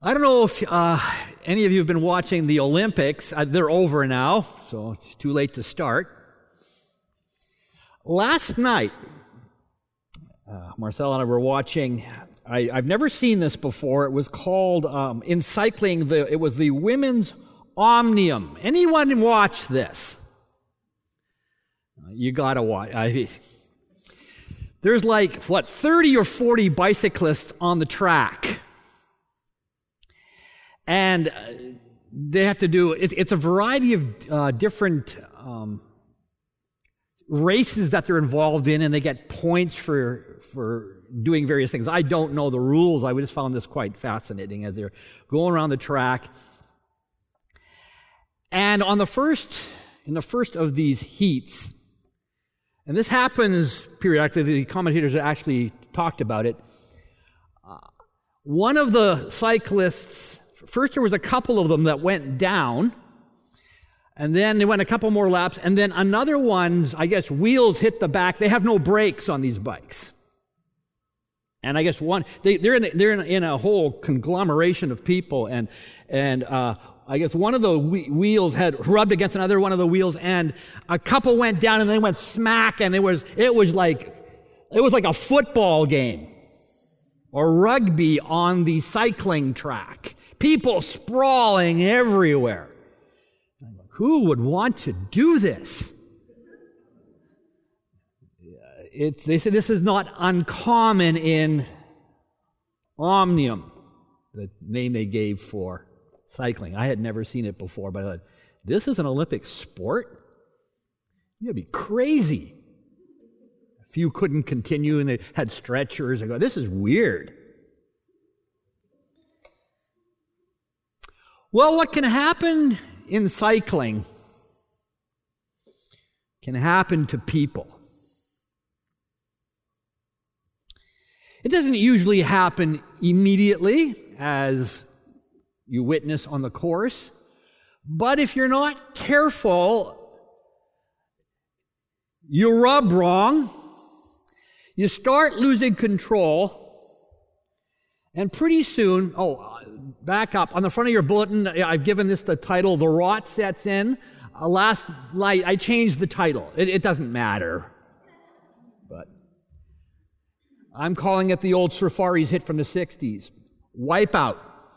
I don't know if any of you have been watching the Olympics. They're over now, so it's too late to start. Last night, Marcel and I were watching. I've never seen this before. It was called, in cycling, it was the Women's Omnium. Anyone watch this? You gotta watch. There's 30 or 40 bicyclists on the track. And they have to do, it's a variety of different races that they're involved in, and they get points for doing various things. I don't know the rules. I just found this quite fascinating as they're going around the track. And in the first of these heats, and this happens periodically, the commentators actually talked about it, one of the cyclists, first there was a couple of them that went down, and then they went a couple more laps, and then another one's, wheels hit the back. They have no brakes on these bikes. And I guess they're in a whole conglomeration of people, and I guess one of the wheels had rubbed against another one of the wheels, and a couple went down and they went smack, and it was like a football game or rugby on the cycling track. People sprawling everywhere. Who would want to do this? They say this is not uncommon in Omnium, the name they gave for cycling. I had never seen it before, but I thought, this is an Olympic sport? You'd be crazy. A few couldn't continue, and they had stretchers. I go, this is weird. Well, what can happen in cycling can happen to people. It doesn't usually happen immediately, as you witness on the course, but if you're not careful, you rub wrong, you start losing control, and pretty soon, back up, on the front of your bulletin, I've given this the title, The Rot Sets In. Last night, I changed the title. It doesn't matter. But I'm calling it the old Surfaris hit from the 60s. Wipeout.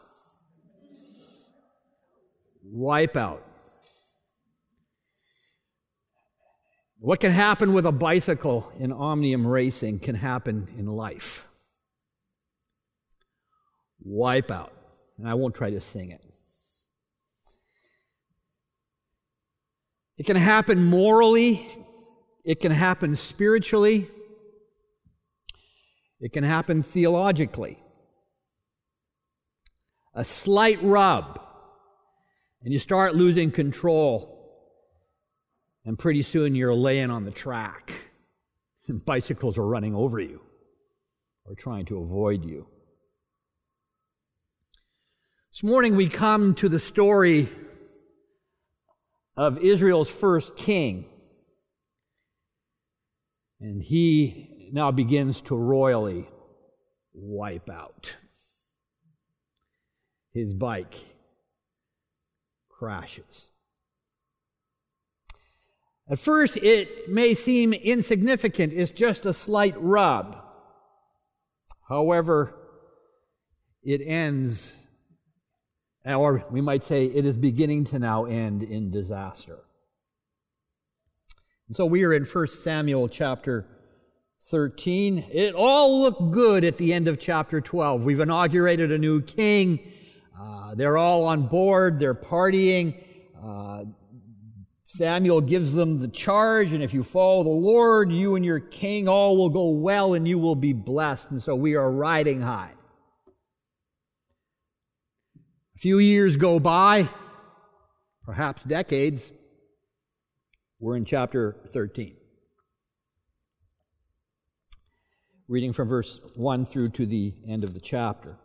Wipeout. What can happen with a bicycle in Omnium racing can happen in life. Wipeout. And I won't try to sing it. It can happen morally. It can happen spiritually. It can happen theologically. A slight rub, and you start losing control, and pretty soon you're laying on the track, and bicycles are running over you or trying to avoid you. This morning we come to the story of Israel's first king, and he now begins to royally wipe out. His bike crashes. At first it may seem insignificant, it's just a slight rub. However, it ends, or we might say it is beginning to now end in disaster. And so we are in 1 Samuel chapter 13. It all looked good at the end of chapter 12. We've inaugurated a new king. They're all on board. They're partying. Samuel gives them the charge, and if you follow the Lord, you and your king, all will go well, and you will be blessed. And so we are riding high. A few years go by, perhaps decades. We're in chapter 13. Reading from verse 1 through to the end of the chapter.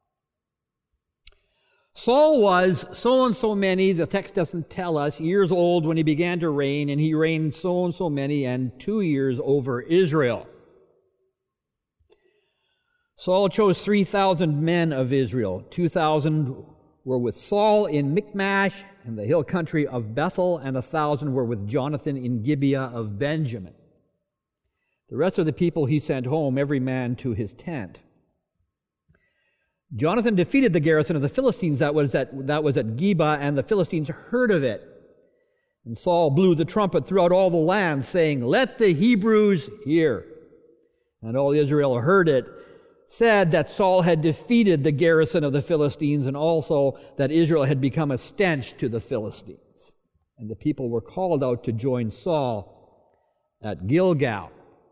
Saul was so and so many, the text doesn't tell us, years old when he began to reign, and he reigned so and so many and 2 years over Israel. Saul chose 3,000 men of Israel. 2,000 were with Saul in Michmash in the hill country of Bethel, and 1,000 were with Jonathan in Gibeah of Benjamin. The rest of the people he sent home, every man to his tent. Jonathan defeated the garrison of the Philistines that was at Geba, and the Philistines heard of it. And Saul blew the trumpet throughout all the land, saying, "Let the Hebrews hear." And all Israel heard it, said that Saul had defeated the garrison of the Philistines, and also that Israel had become a stench to the Philistines. And the people were called out to join Saul at Gilgal.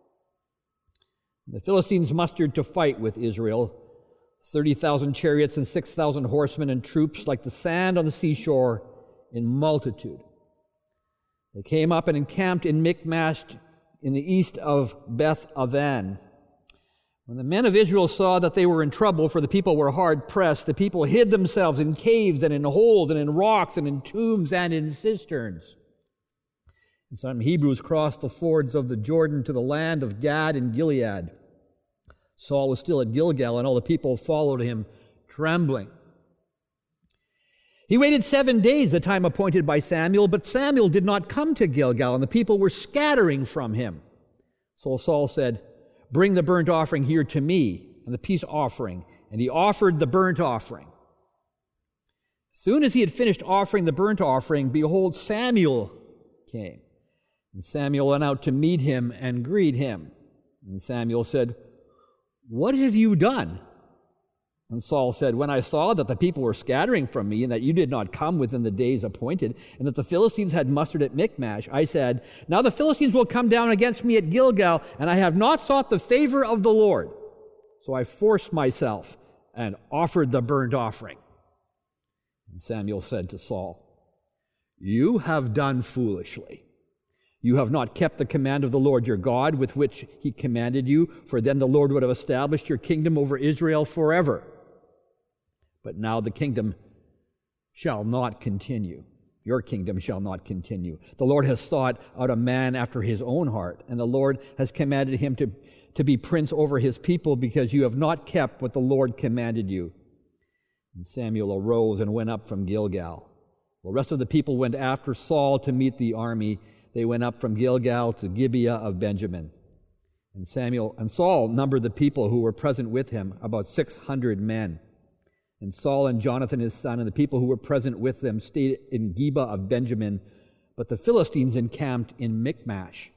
The Philistines mustered to fight with Israel, 30,000 chariots and 6,000 horsemen and troops like the sand on the seashore in multitude. They came up and encamped in Michmash in the east of Beth Aven. When the men of Israel saw that they were in trouble, for the people were hard pressed, the people hid themselves in caves and in holes and in rocks and in tombs and in cisterns. And some Hebrews crossed the fords of the Jordan to the land of Gad and Gilead. Saul was still at Gilgal, and all the people followed him, trembling. He waited 7 days, the time appointed by Samuel, but Samuel did not come to Gilgal, and the people were scattering from him. So Saul said, "Bring the burnt offering here to me, and the peace offering." And he offered the burnt offering. As soon as he had finished offering the burnt offering, behold, Samuel came. And Samuel went out to meet him and greet him. And Samuel said, "What have you done?" And Saul said, "When I saw that the people were scattering from me, and that you did not come within the days appointed, and that the Philistines had mustered at Michmash, I said, now the Philistines will come down against me at Gilgal, and I have not sought the favor of the Lord. So I forced myself and offered the burnt offering." And Samuel said to Saul, "You have done foolishly. You have not kept the command of the Lord your God with which he commanded you, for then the Lord would have established your kingdom over Israel forever. But now the kingdom shall not continue. Your kingdom shall not continue. The Lord has sought out a man after his own heart, and the Lord has commanded him to be prince over his people, because you have not kept what the Lord commanded you." And Samuel arose and went up from Gilgal. The rest of the people went after Saul to meet the army. They went up from Gilgal to Gibeah of Benjamin. And Saul numbered the people who were present with him, about 600 men. And Saul and Jonathan his son and the people who were present with them stayed in Gibeah of Benjamin, but the Philistines encamped in Michmash.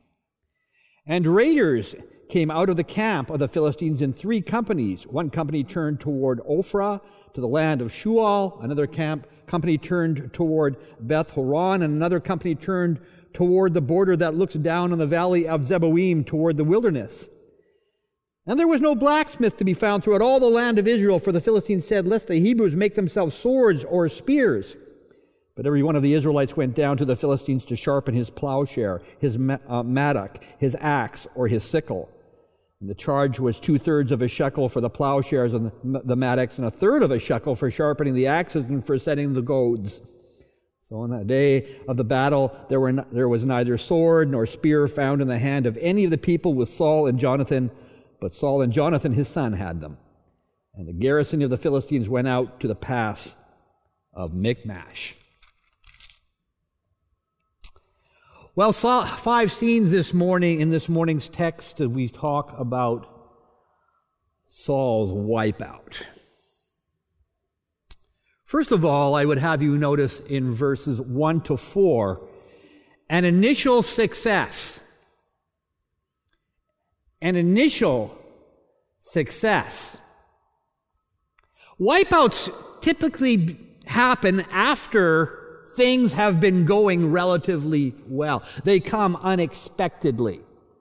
And raiders came out of the camp of the Philistines in 3 companies. One company turned toward Ophrah, to the land of Shual. Another company turned toward Beth Horon, and another company turned toward the border that looks down on the valley of Zeboim toward the wilderness. And there was no blacksmith to be found throughout all the land of Israel, for the Philistines said, "Lest the Hebrews make themselves swords or spears." But every one of the Israelites went down to the Philistines to sharpen his plowshare, his mattock, his axe, or his sickle. And the charge was 2/3 of a shekel for the plowshares and the mattocks, and 1/3 of a shekel for sharpening the axes and for setting the goads. So on that day of the battle, there was neither sword nor spear found in the hand of any of the people with Saul and Jonathan, but Saul and Jonathan his son had them. And the garrison of the Philistines went out to the pass of Michmash. Well, 5 scenes this morning in this morning's text as we talk about Saul's wipeout. First of all, I would have you notice in verses 1 to 4, an initial success. An initial success. Wipeouts typically happen after things have been going relatively well. They come unexpectedly.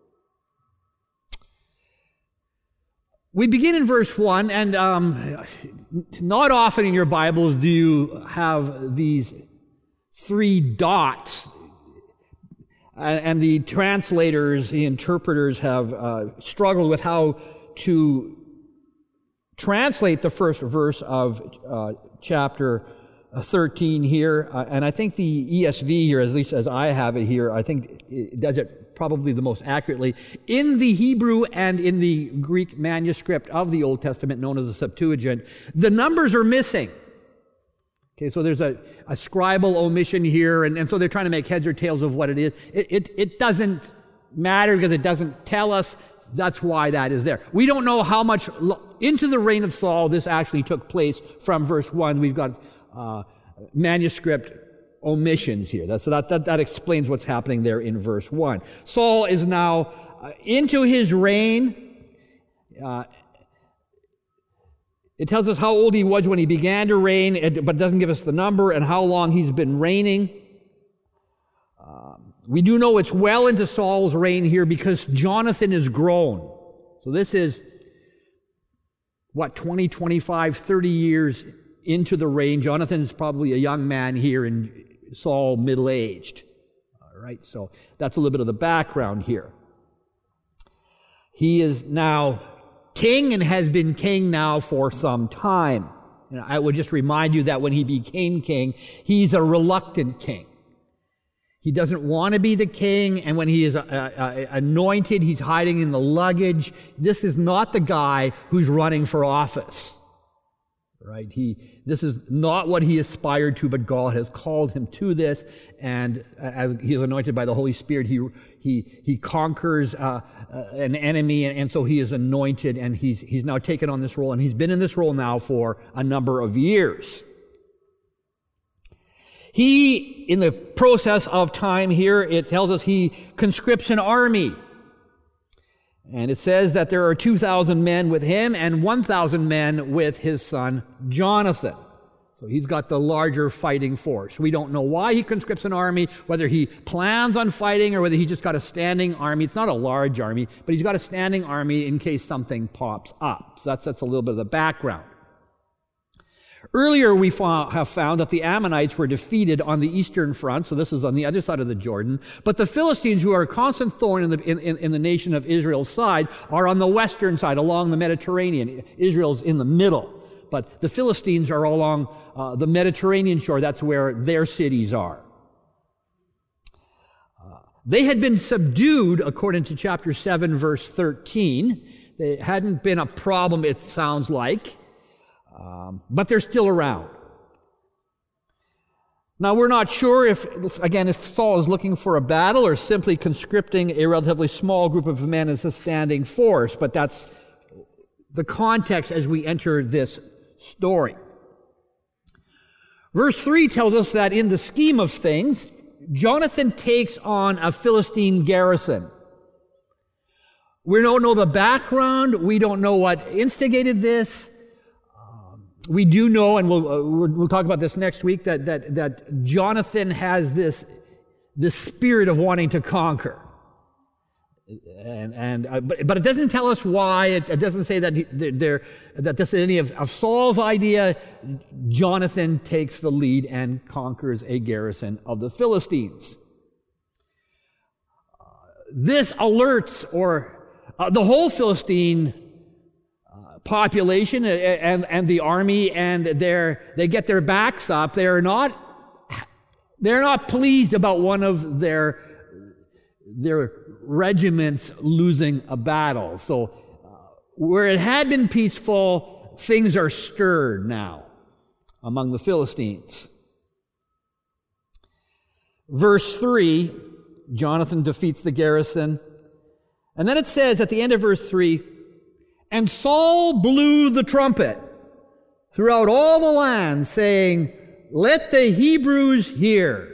We begin in verse 1, and not often in your Bibles do you have these 3 dots, and the translators, the interpreters have struggled with how to translate the first verse of chapter 13 here, and I think the ESV here, at least as I have it here, I think it does it probably the most accurately. In the Hebrew and in the Greek manuscript of the Old Testament, known as the Septuagint, the numbers are missing. Okay, so there's a scribal omission here, and so they're trying to make heads or tails of what it is. It doesn't matter because it doesn't tell us. That's why that is there. We don't know how much into the reign of Saul this actually took place from verse 1. We've got manuscript omissions here. So that explains what's happening there in verse 1. Saul is now into his reign. It tells us how old he was when he began to reign, but it doesn't give us the number and how long he's been reigning. We do know it's well into Saul's reign here because Jonathan is grown. So this is, 20, 25, 30 years into the reign. Jonathan is probably a young man here and Saul middle-aged. All right, so that's a little bit of the background here. He is now king and has been king now for some time. And I would just remind you that when he became king, he's a reluctant king. He doesn't want to be the king, and when he is anointed, he's hiding in the luggage. This is not the guy who's running for office, right? This is not what he aspired to, but God has called him to this, and as he is anointed by the Holy Spirit, he conquers an enemy, and so he is anointed, and he's now taken on this role, and he's been in this role now for a number of years. He, in the process of time here, it tells us he conscripts an army. And it says that there are 2,000 men with him and 1,000 men with his son Jonathan. So he's got the larger fighting force. We don't know why he conscripts an army, whether he plans on fighting or whether he just got a standing army. It's not a large army, but he's got a standing army in case something pops up. So that's a little bit of the background. Earlier, we have found that the Ammonites were defeated on the eastern front, so this is on the other side of the Jordan. But the Philistines, who are a constant thorn in the nation of Israel's side, are on the western side, along the Mediterranean. Israel's in the middle, but the Philistines are along the Mediterranean shore. That's where their cities are. They had been subdued, according to chapter 7, verse 13. They hadn't been a problem, it sounds like. But they're still around. Now, we're not sure if Saul is looking for a battle or simply conscripting a relatively small group of men as a standing force, but that's the context as we enter this story. Verse 3 tells us that in the scheme of things, Jonathan takes on a Philistine garrison. We don't know the background. We don't know what instigated this. We do know, and we'll talk about this next week, that Jonathan has this spirit of wanting to conquer, but it doesn't tell us why. It doesn't say that this is any of Saul's idea. Jonathan takes the lead and conquers a garrison of the Philistines. This alerts the whole Philistine population and the army, and they get their backs up. They're not pleased about one of their regiments losing a battle. So where it had been peaceful, things are stirred now among the Philistines. Verse 3, Jonathan defeats the garrison. And then it says at the end of verse 3, "And Saul blew the trumpet throughout all the land, saying, 'Let the Hebrews hear.'"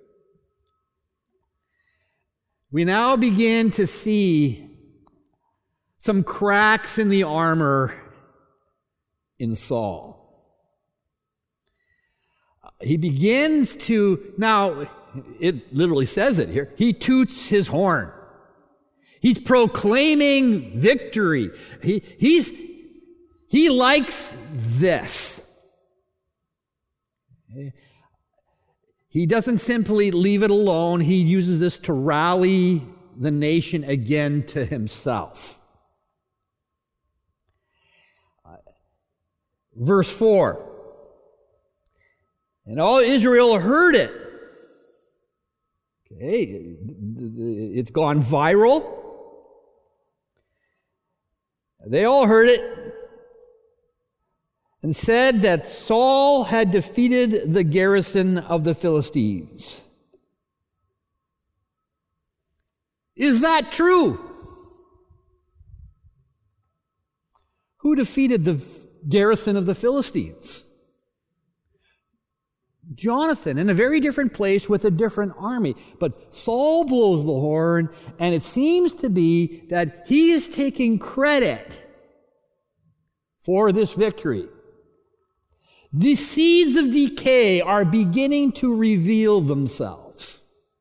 We now begin to see some cracks in the armor in Saul. He begins to, now, it literally says it here, he toots his horn. He's proclaiming victory. He likes this. He doesn't simply leave it alone. He uses this to rally the nation again to himself. Verse 4. "And all Israel heard it." Okay, It's gone viral. They all heard it and said that Saul had defeated the garrison of the Philistines. Is that true? Who defeated the garrison of the Philistines? Jonathan, in a very different place with a different army. But Saul blows the horn, and it seems to be that he is taking credit for this victory. The seeds of decay are beginning to reveal themselves.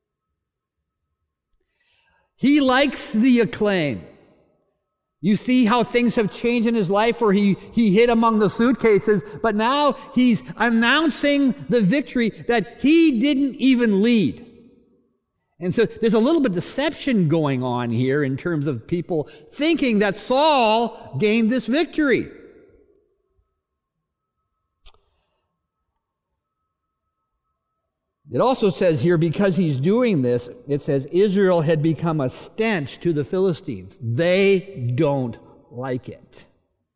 He likes the acclaim. You see how things have changed in his life where he hid among the suitcases, but now he's announcing the victory that he didn't even lead. And so there's a little bit of deception going on here in terms of people thinking that Saul gained this victory. It also says here, because he's doing this, it says Israel had become a stench to the Philistines. They don't like it.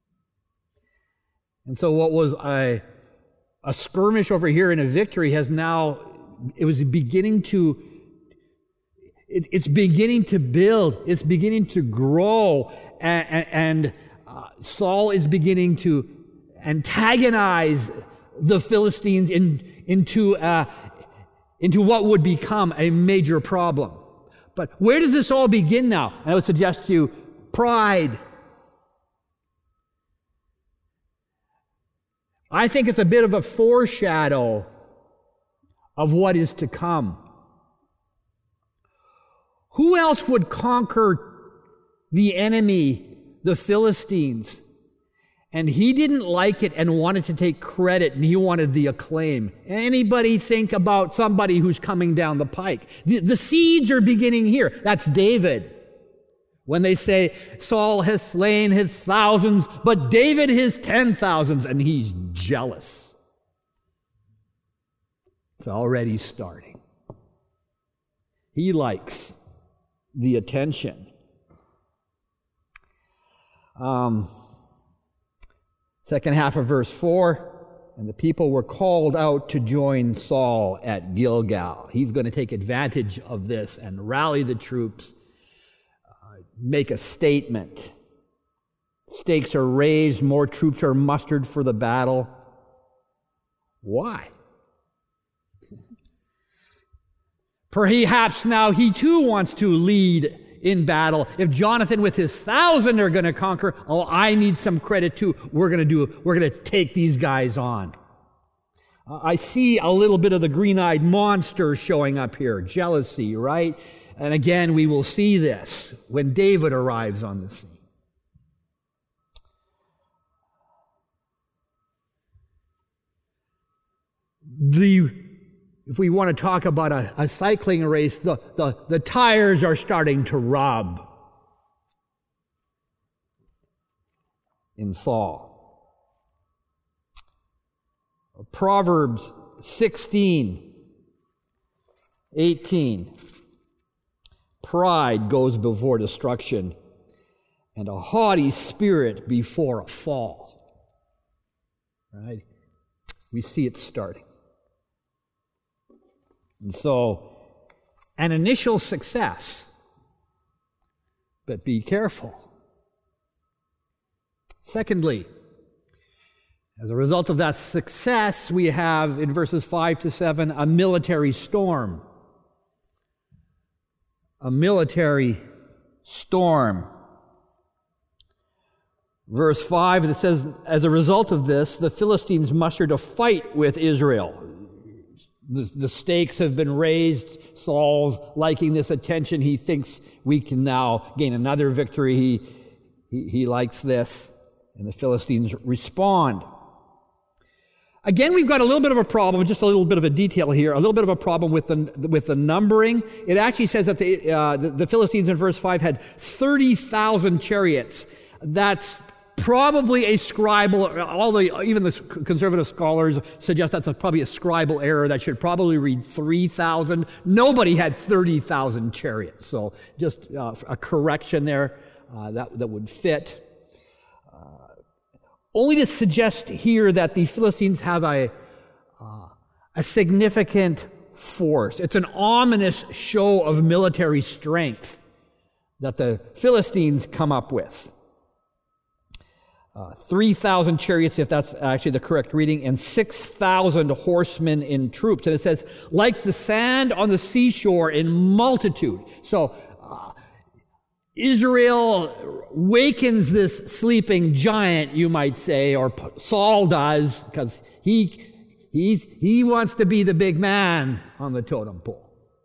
And so what was a skirmish over here and a victory has now, it's beginning to build, it's beginning to grow, and Saul is beginning to antagonize the Philistines into what would become a major problem. But where does this all begin now? I would suggest to you, pride. I think it's a bit of a foreshadow of what is to come. Who else would conquer the enemy, the Philistines? And he didn't like it and wanted to take credit, and he wanted the acclaim. Anybody think about somebody who's coming down the pike? The seeds are beginning here. That's David. When they say, Saul has slain his thousands, but David his 10,000s, and he's jealous. It's already starting. He likes the attention. Second half of verse 4, and the people were called out to join Saul at Gilgal. He's going to take advantage of this and rally the troops, make a statement. Stakes are raised, more troops are mustered for the battle. Why? Perhaps now he too wants to lead in battle. If Jonathan with his 1,000 are going to conquer, I need some credit too. We're going to take these guys on. I see a little bit of the green-eyed monster showing up here. Jealousy, right? And again, we will see this when David arrives on the scene. If we want to talk about a cycling race, the tires are starting to rub in Saul. Proverbs 16:18. Pride goes before destruction, and a haughty spirit before a fall. Right? We see it starting. And so, an initial success, but be careful. Secondly, as a result of that success, we have in verses 5 to 7 a military storm. A military storm. Verse 5, it says, as a result of this, the Philistines mustered a fight with Israel. The stakes have been raised. Saul's liking this attention. He thinks we can now gain another victory. He likes this. And the Philistines respond. Again, we've got a little bit of a problem, just a little bit of a detail here, a little bit of a problem with the numbering. It actually says that the Philistines in verse 5 had 30,000 chariots. That's probably a scribal, even the conservative scholars suggest that's probably a scribal error that should probably read 3,000. Nobody had 30,000 chariots, so just a correction there that would fit. Only to suggest here that the Philistines have a significant force. It's an ominous show of military strength that the Philistines come up with. 3,000 chariots, if that's actually the correct reading, and 6,000 horsemen in troops. And it says, like the sand on the seashore in multitude. So Israel wakens this sleeping giant, you might say, or Saul does, because he wants to be the big man on the totem pole.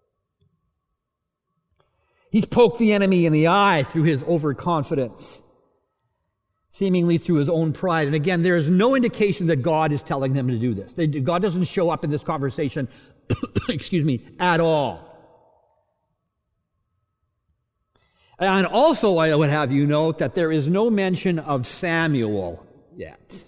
He's poked the enemy in the eye through his overconfidence, seemingly through his own pride. And again, there is no indication that God is telling them to do this. God doesn't show up in this conversation, at all. And also, I would have you note that there is no mention of Samuel yet.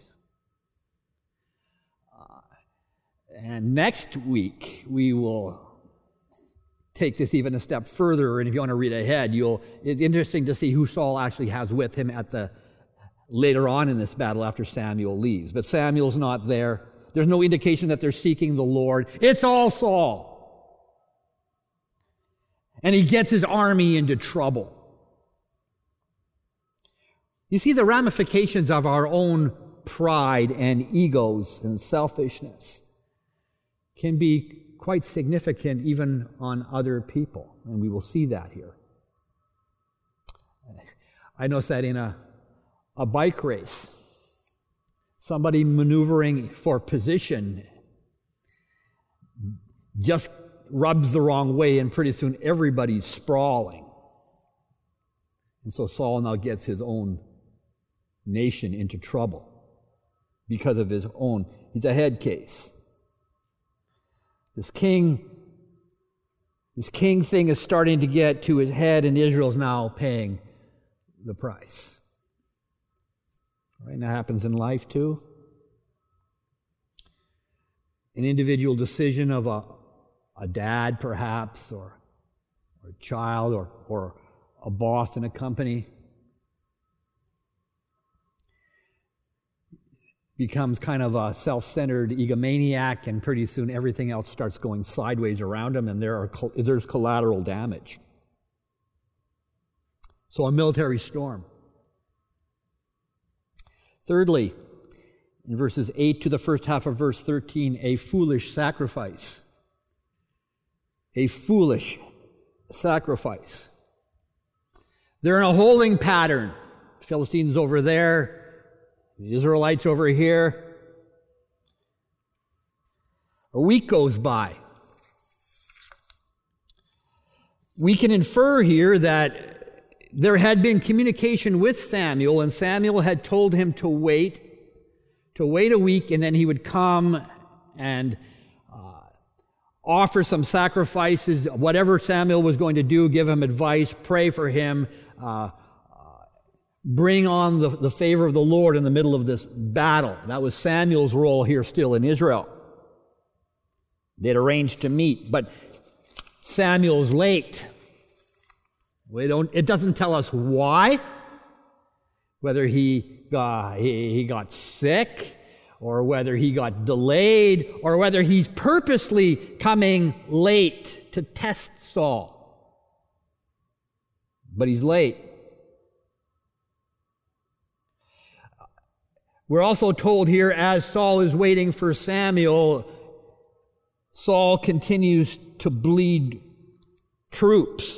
And next week, we will take this even a step further, and if you want to read ahead, it's interesting to see who Saul actually has with him later on in this battle after Samuel leaves. But Samuel's not there. There's no indication that they're seeking the Lord. It's all Saul. And he gets his army into trouble. You see, the ramifications of our own pride and egos and selfishness can be quite significant even on other people, and we will see that here. I noticed that in a bike race, somebody maneuvering for position just rubs the wrong way, and pretty soon everybody's sprawling. And so Saul now gets his own nation into trouble because of he's a head case. This king thing is starting to get to his head, and Israel's now paying the price. Right? And that happens in life too. An individual decision of a dad, perhaps, or a child, or a boss in a company becomes kind of a self-centered egomaniac, and pretty soon everything else starts going sideways around him, and there's collateral damage. So a military storm. Thirdly, in verses 8 to the first half of verse 13, a foolish sacrifice. A foolish sacrifice. They're in a holding pattern. Philistines over there, the Israelites over here. A week goes by. We can infer here that there had been communication with Samuel, and Samuel had told him to wait a week, and then he would come and offer some sacrifices, whatever Samuel was going to do, give him advice, pray for him, bring on the favor of the Lord in the middle of this battle. That was Samuel's role here still in Israel. They'd arranged to meet, but Samuel's late. It doesn't tell us why, whether he got sick, or whether he got delayed, or whether he's purposely coming late to test Saul. But he's late. We're also told here, as Saul is waiting for Samuel, Saul continues to bleed troops.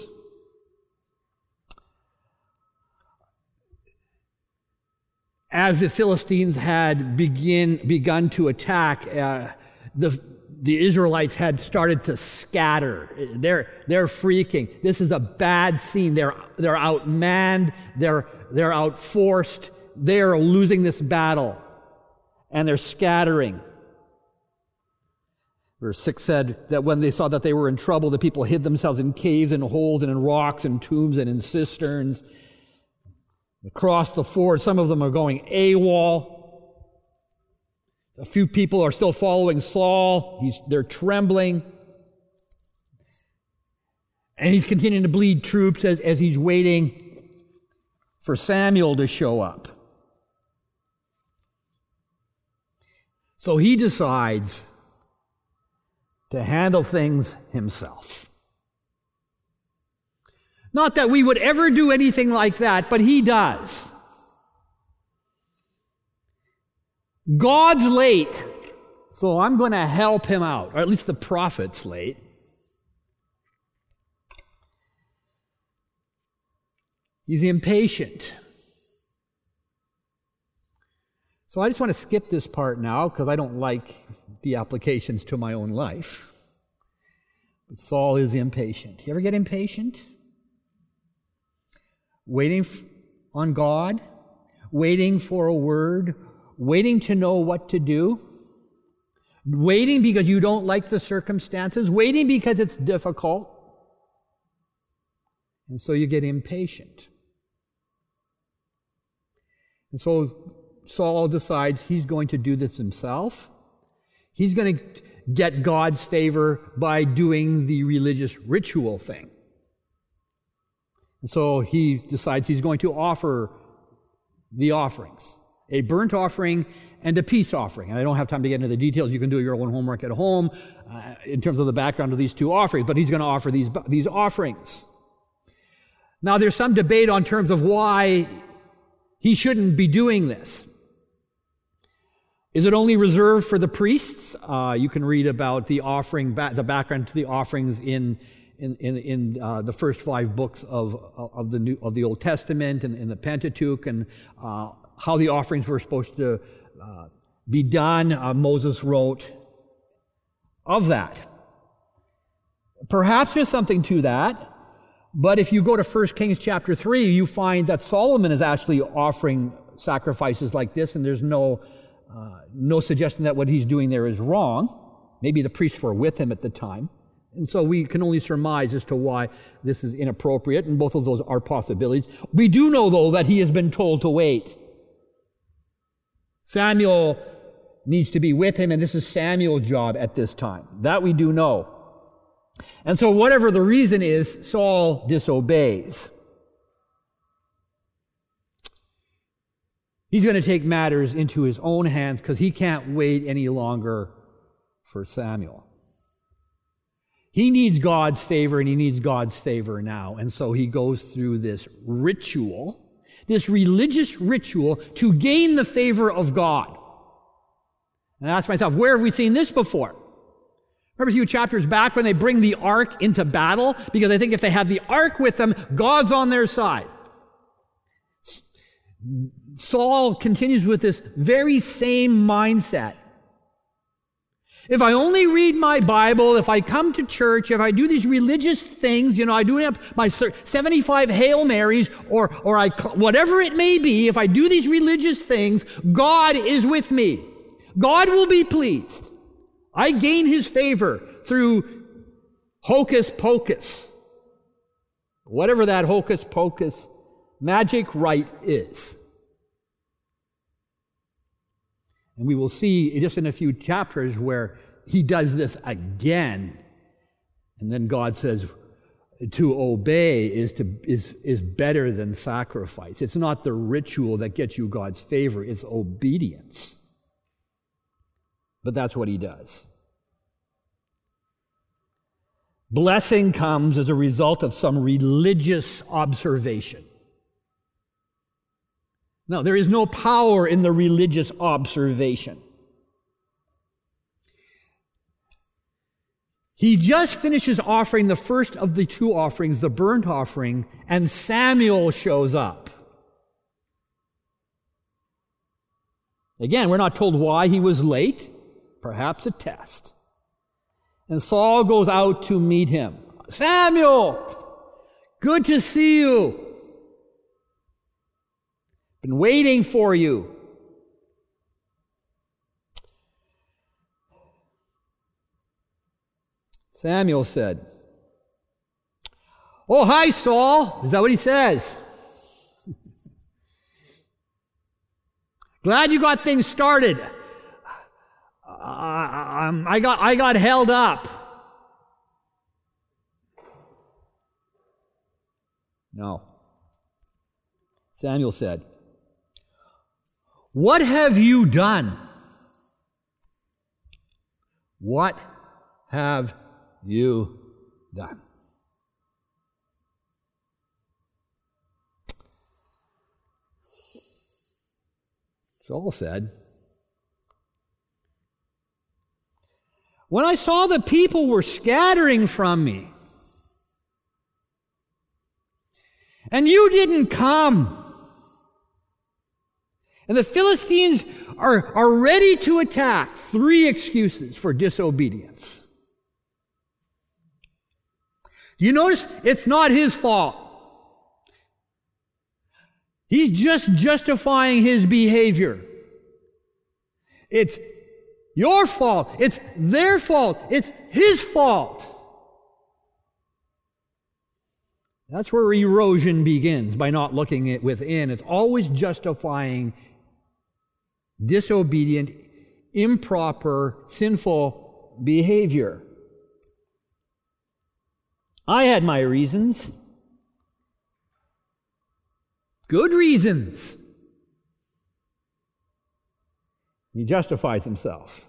As the Philistines had begun to attack, the Israelites had started to scatter. They're freaking. This is a bad scene. They're outmanned. They're outforced. They're losing this battle, and they're scattering. Verse 6 said that when they saw that they were in trouble, the people hid themselves in caves and holes and in rocks and tombs and in cisterns. Across the ford, some of them are going AWOL. A few people are still following Saul. They're trembling. And he's continuing to bleed troops as he's waiting for Samuel to show up. So he decides to handle things himself. Not that we would ever do anything like that, but he does. God's late, so I'm going to help him out, or at least the prophet's late. He's impatient. So I just want to skip this part now because I don't like the applications to my own life. But Saul is impatient. You ever get impatient? Waiting on God, waiting for a word, waiting to know what to do, waiting because you don't like the circumstances, waiting because it's difficult. And so you get impatient. And so Saul decides he's going to do this himself. He's going to get God's favor by doing the religious ritual thing. And so he decides he's going to offer the offerings, a burnt offering and a peace offering. And I don't have time to get into the details. You can do your own homework at home in terms of the background of these two offerings, but he's going to offer these offerings. Now, there's some debate on terms of why he shouldn't be doing this. Is it only reserved for the priests? You can read about the offering, the background to the offerings in the first 5 books of the Old Testament and in the Pentateuch, and how the offerings were supposed to be done. Moses wrote of that. Perhaps there's something to that, but if you go to 1 Kings chapter 3, you find that Solomon is actually offering sacrifices like this, and there's no suggestion that what he's doing there is wrong. Maybe the priests were with him at the time. And so we can only surmise as to why this is inappropriate, and both of those are possibilities. We do know, though, that he has been told to wait. Samuel needs to be with him, and this is Samuel's job at this time. That we do know. And so whatever the reason is, Saul disobeys. He's going to take matters into his own hands because he can't wait any longer for Samuel. He needs God's favor, and he needs God's favor now. And so he goes through this ritual, this religious ritual, to gain the favor of God. And I ask myself, where have we seen this before? Remember a few chapters back when they bring the ark into battle? Because I think if they have the ark with them, God's on their side. Saul continues with this very same mindset. If I only read my Bible, if I come to church, if I do these religious things, I do my 75 Hail Marys, or whatever it may be, if I do these religious things, God is with me. God will be pleased. I gain his favor through hocus pocus. Whatever that hocus pocus magic rite is. And we will see just in a few chapters where he does this again. And then God says to obey is better than sacrifice. It's not the ritual that gets you God's favor, it's obedience. But that's what he does. Blessing comes as a result of some religious observation. No, there is no power in the religious observation. He just finishes offering the first of the 2 offerings, the burnt offering, and Samuel shows up. Again, we're not told why he was late. Perhaps a test. And Saul goes out to meet him. Samuel, good to see you. Been waiting for you. Samuel said, "Oh, hi, Saul." Is that what he says? Glad you got things started. I got held up. No. Samuel said, "What have you done? What have you done?" Saul said, "When I saw the people were scattering from me, and you didn't come, and the Philistines are ready to attack," 3 excuses for disobedience. You notice it's not his fault. He's just justifying his behavior. It's your fault. It's their fault. It's his fault. That's where erosion begins, by not looking at within. It's always justifying disobedient, improper, sinful behavior. I had my reasons. Good reasons. He justifies himself.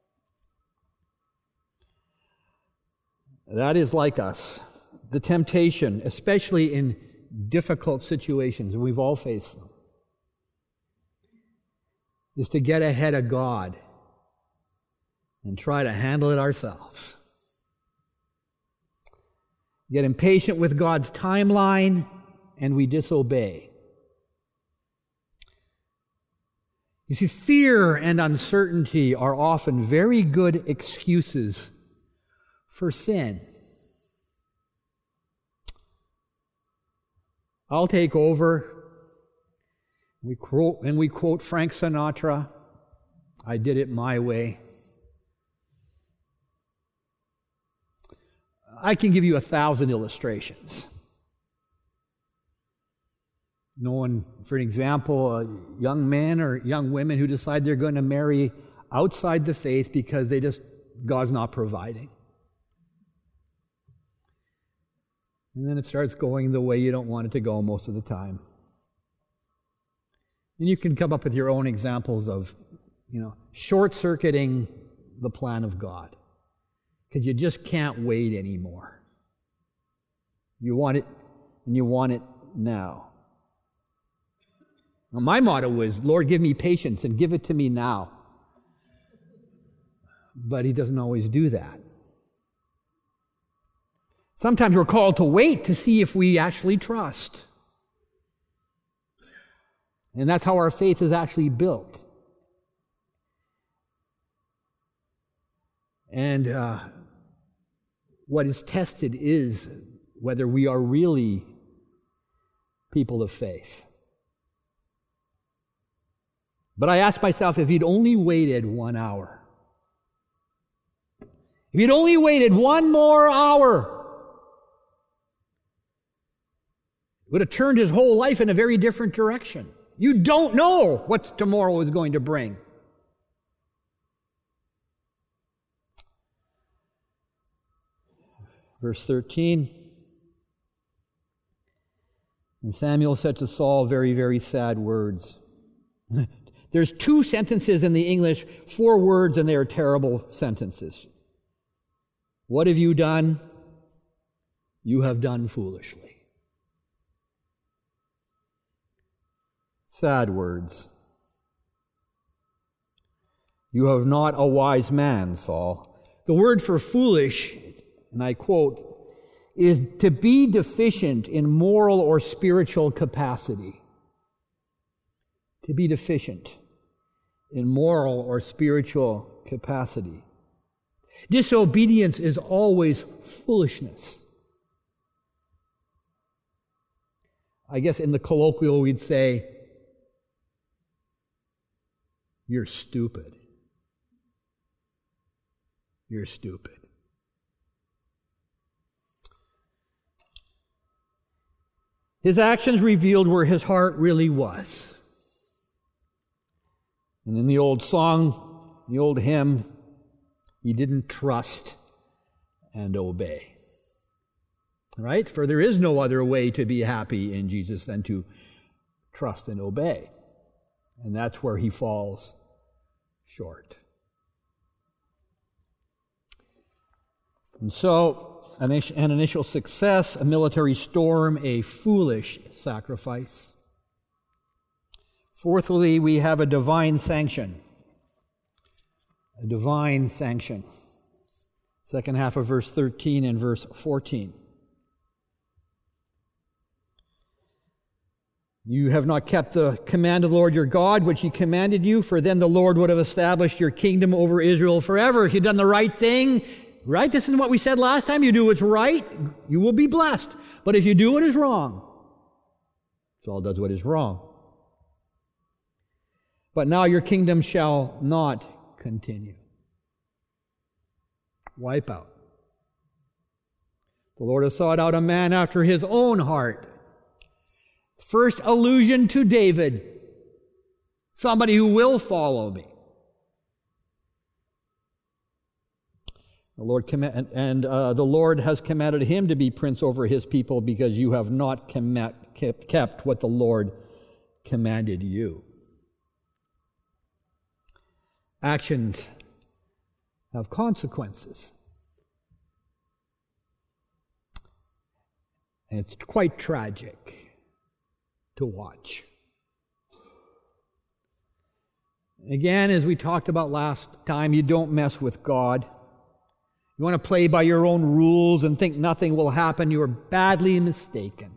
That is like us. The temptation, especially in difficult situations, and we've all faced them, is to get ahead of God and try to handle it ourselves. Get impatient with God's timeline, and we disobey. You see, fear and uncertainty are often very good excuses for sin. I'll take over. We quote Frank Sinatra, "I did it my way." I can give you 1,000 illustrations. Knowing, for example, young men or young women who decide they're going to marry outside the faith because God's not providing. And then it starts going the way you don't want it to go most of the time. And you can come up with your own examples of, short-circuiting the plan of God. Because you just can't wait anymore. You want it, and you want it now. Now, my motto is, "Lord, give me patience and give it to me now." But He doesn't always do that. Sometimes we're called to wait to see if we actually trust. And that's how our faith is actually built. And what is tested is whether we are really people of faith. But I asked myself, if He'd only waited 1 hour, if He'd only waited 1 more hour, it would have turned His whole life in a very different direction. You don't know what tomorrow is going to bring. Verse 13. And Samuel said to Saul very, very sad words. There's 2 sentences in the English, 4 words, and they are terrible sentences. What have you done? You have done foolishly. Sad words. You have not a wise man, Saul. The word for foolish, and I quote, is to be deficient in moral or spiritual capacity. To be deficient in moral or spiritual capacity. Disobedience is always foolishness. I guess in the colloquial we'd say, you're stupid. You're stupid. His actions revealed where his heart really was. And in the old song, the old hymn, he didn't trust and obey. Right? For there is no other way to be happy in Jesus than to trust and obey. And that's where he falls short. And so, an initial success, a military storm, a foolish sacrifice. Fourthly, we have a divine sanction. A divine sanction. Second half of verse 13 and verse 14. You have not kept the command of the Lord your God, which he commanded you, for then the Lord would have established your kingdom over Israel forever. If you've done the right thing, right? This is what we said last time. You do what's right, you will be blessed. But if you do what is wrong, Saul does what is wrong. But now your kingdom shall not continue. Wipe out. The Lord has sought out a man after his own heart. First allusion to David. Somebody who will follow me. The Lord has commanded him to be prince over his people because you have not kept what the Lord commanded you. Actions have consequences. And it's quite tragic to watch. Again, as we talked about last time, you don't mess with God. You want to play by your own rules and think nothing will happen, you are badly mistaken.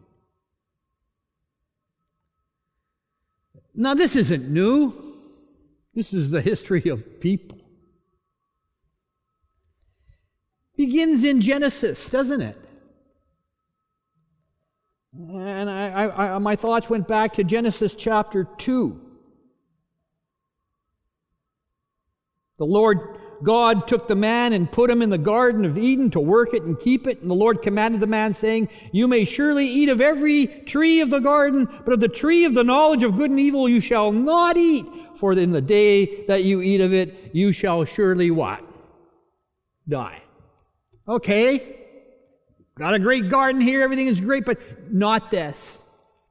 Now, this isn't new. This is the history of people. Begins in Genesis, doesn't it? And my thoughts went back to Genesis chapter 2. The Lord God took the man and put him in the Garden of Eden to work it and keep it. And the Lord commanded the man, saying, you may surely eat of every tree of the garden, but of the tree of the knowledge of good and evil you shall not eat. For in the day that you eat of it, you shall surely what? Die. Okay. Got a great garden here. Everything is great, but not this.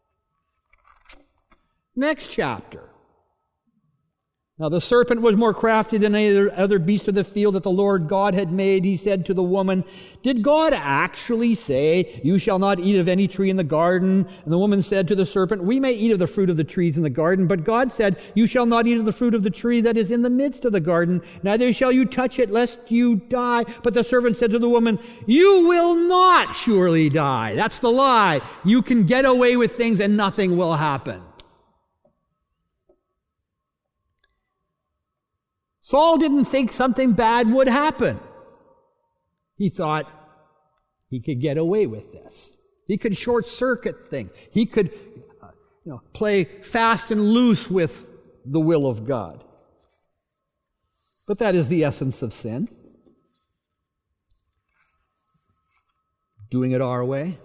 Next chapter. Now the serpent was more crafty than any other beast of the field that the Lord God had made. He said to the woman, did God actually say, you shall not eat of any tree in the garden? And the woman said to the serpent, we may eat of the fruit of the trees in the garden, but God said, you shall not eat of the fruit of the tree that is in the midst of the garden, neither shall you touch it, lest you die. But the serpent said to the woman, you will not surely die. That's the lie. You can get away with things and nothing will happen. Saul didn't think something bad would happen. He thought he could get away with this. He could short-circuit things. He could play fast and loose with the will of God. But that is the essence of sin. Doing it our way.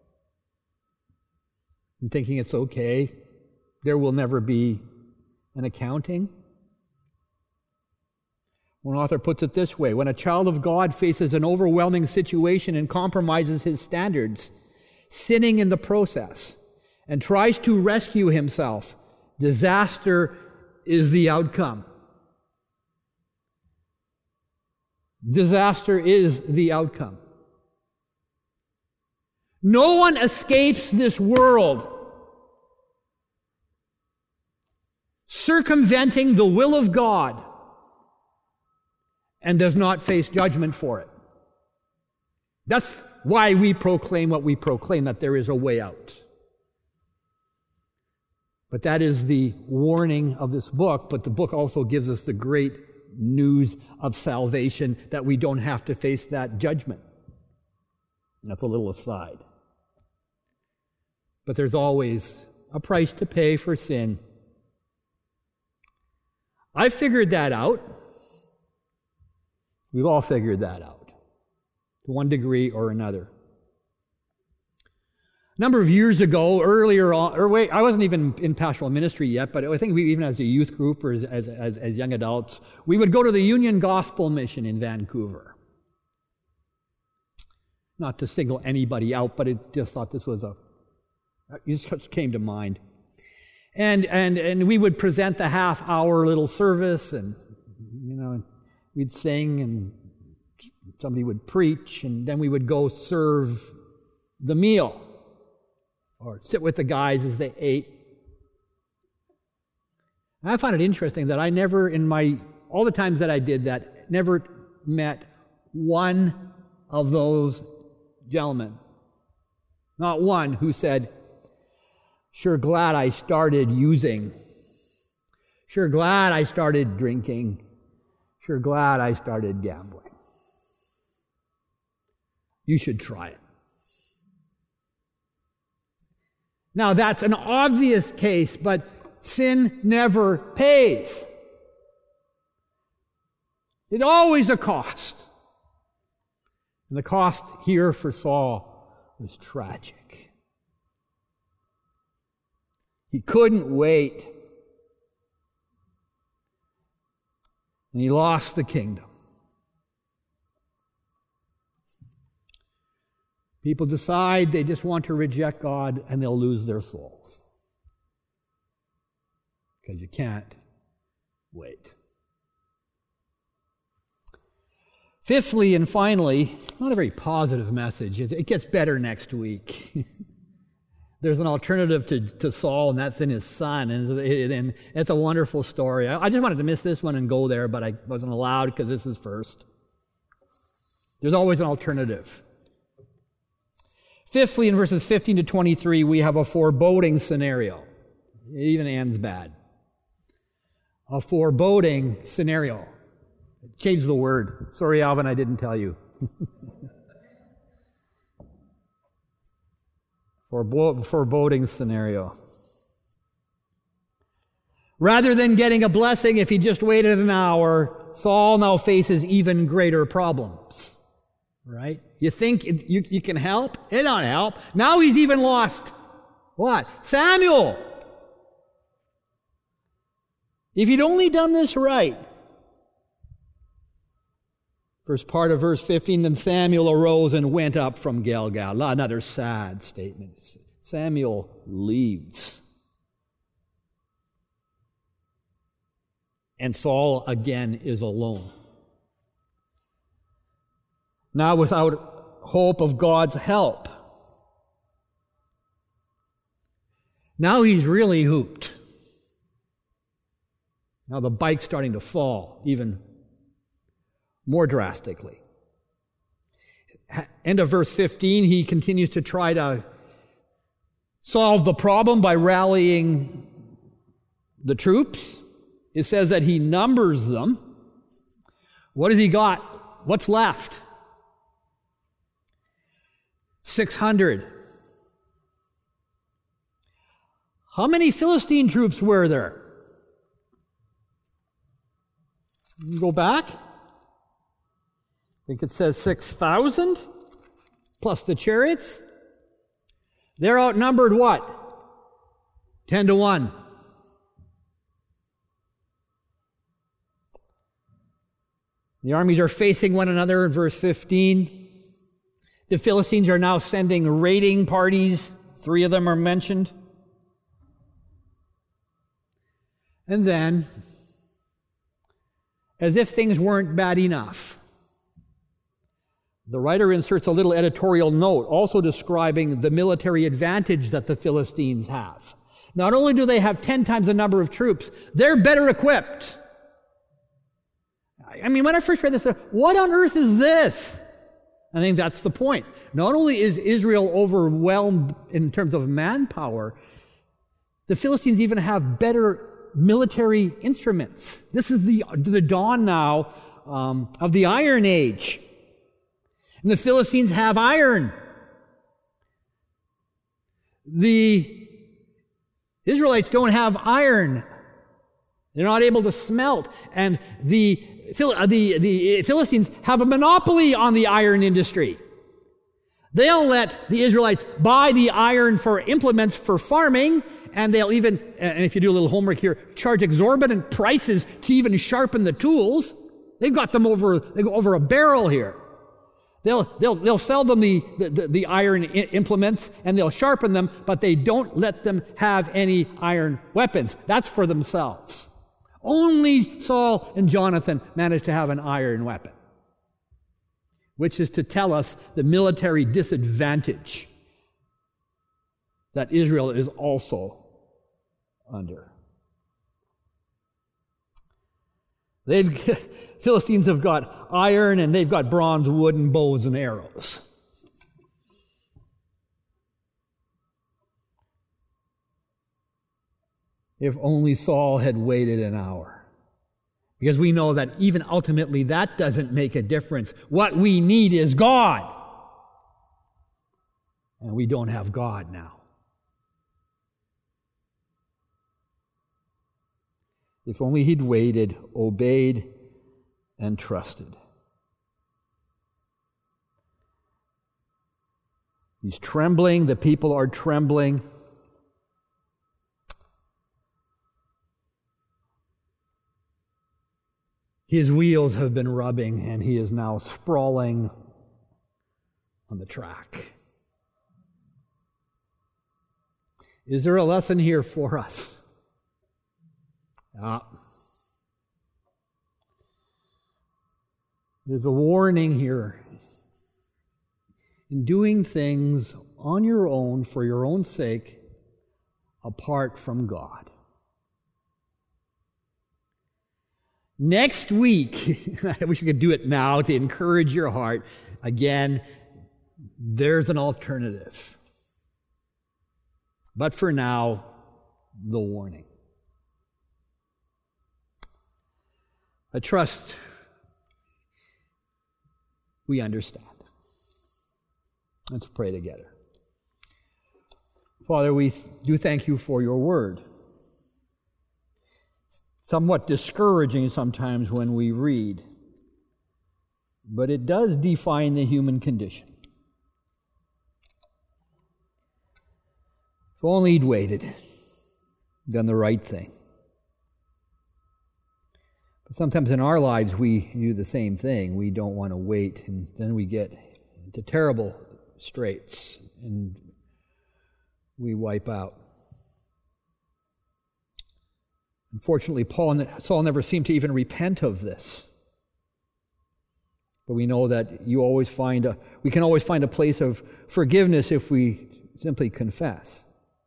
And thinking it's okay. There will never be an accounting. One author puts it this way, when a child of God faces an overwhelming situation and compromises his standards, sinning in the process, and tries to rescue himself, disaster is the outcome. Disaster is the outcome. No one escapes this world circumventing the will of God and does not face judgment for it. That's why we proclaim what we proclaim, that there is a way out. But that is the warning of this book, but the book also gives us the great news of salvation, that we don't have to face that judgment. And that's a little aside. But there's always a price to pay for sin. I figured that out. We've all figured that out, to one degree or another. A number of years ago, I wasn't even in pastoral ministry yet, but I think we, even as a youth group or as young adults, we would go to the Union Gospel Mission in Vancouver. Not to single anybody out, but it just thought it just came to mind. And we would present the half-hour little service, and we'd sing, and somebody would preach, and then we would go serve the meal, or sit with the guys as they ate. And I found it interesting that I never, all the times that I did that, never met one of those gentlemen. Not one who said, "Sure glad I started using. Sure glad I started drinking. Sure glad I started gambling. You should try it." Now, that's an obvious case, but sin never pays. It's always a cost. And the cost here for Saul was tragic. He couldn't wait. And he lost the kingdom. People decide they just want to reject God, and they'll lose their souls. Because you can't wait. Fifthly and finally, not a very positive message. It gets better next week. There's an alternative to Saul, and that's in his son. And it's a wonderful story. I just wanted to miss this one and go there, but I wasn't allowed because this is first. There's always an alternative. Fifthly, in verses 15 to 23, we have a foreboding scenario. It even ends bad. A foreboding scenario. Change the word. Sorry, Alvin, I didn't tell you. Foreboding scenario. Rather than getting a blessing if he just waited an hour, Saul now faces even greater problems. Right? You think you can help? It don't help. Now he's even lost. What? Samuel! If he'd only done this right. First part of verse 15, then Samuel arose and went up from Gilgal. Another sad statement. Samuel leaves. And Saul again is alone. Now without hope of God's help. Now he's really hooped. Now the bike's starting to fall even more drastically. End of verse 15, he continues to try to solve the problem by rallying the troops. It says that he numbers them. What has he got? What's left? 600. How many Philistine troops were there? Go back. I think it says 6,000 plus the chariots. They're outnumbered what? 10 to 1. The armies are facing one another in verse 15. The Philistines are now sending raiding parties. 3 of them are mentioned. And then, as if things weren't bad enough, the writer inserts a little editorial note also describing the military advantage that the Philistines have. Not only do they have 10 times the number of troops, they're better equipped. I mean, when I first read this, what on earth is this? I think that's the point. Not only is Israel overwhelmed in terms of manpower, the Philistines even have better military instruments. This is the dawn now of the Iron Age. And the Philistines have iron. The Israelites don't have iron. They're not able to smelt. And the Philistines have a monopoly on the iron industry. They'll let the Israelites buy the iron for implements for farming, and they'll even, and if you do a little homework here, charge exorbitant prices to even sharpen the tools. They've got them they go over a barrel here. They'll sell them the iron implements, and they'll sharpen them, but they don't let them have any iron weapons. That's for themselves. Only Saul and Jonathan managed to have an iron weapon, which is to tell us the military disadvantage that Israel is also under. Philistines have got iron, and they've got bronze, wooden bows and arrows. If only Saul had waited an hour. Because we know that even ultimately that doesn't make a difference. What we need is God. And we don't have God now. If only he'd waited, obeyed, and trusted. He's trembling. The people are trembling. His wheels have been rubbing, and he is now sprawling on the track. Is there a lesson here for us? There's a warning here. In doing things on your own, for your own sake, apart from God. Next week, I wish we could do it now to encourage your heart. Again, there's an alternative. But for now, the warning. I trust we understand. Let's pray together. Father, we do thank you for your word. Somewhat discouraging sometimes when we read, but it does define the human condition. If only he'd waited, done the right thing. But sometimes in our lives we do the same thing. We don't want to wait, and then we get into terrible straits, and we wipe out. Unfortunately, Saul never seemed to even repent of this. But we know that we can always find a place of forgiveness if we simply confess.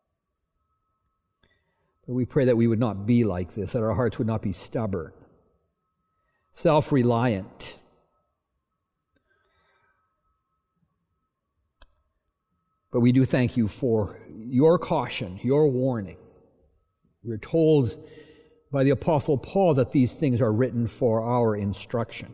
But we pray that we would not be like this, that our hearts would not be stubborn, self-reliant. But we do thank you for your caution, your warning. We're told by the Apostle Paul that these things are written for our instruction.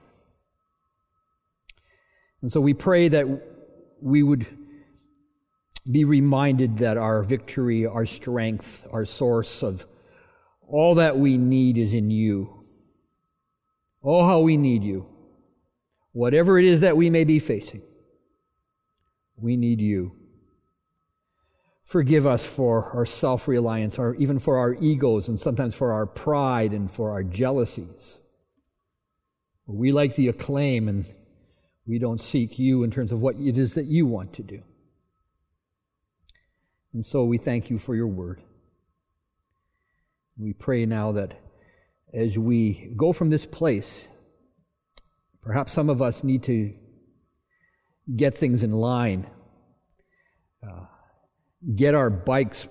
And so we pray that we would be reminded that our victory, our strength, our source of all that we need is in you. Oh, how we need you. Whatever it is that we may be facing, we need you. Forgive us for our self-reliance, or even for our egos, and sometimes for our pride and for our jealousies. We like the acclaim, and we don't seek you in terms of what it is that you want to do. And so we thank you for your word. We pray now that as we go from this place, perhaps some of us need to get things in line, get our bikes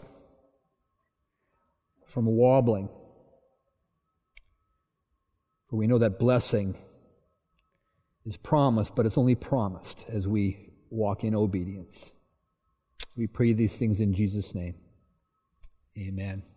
from wobbling. For we know that blessing is promised, but it's only promised as we walk in obedience. We pray these things in Jesus' name. Amen.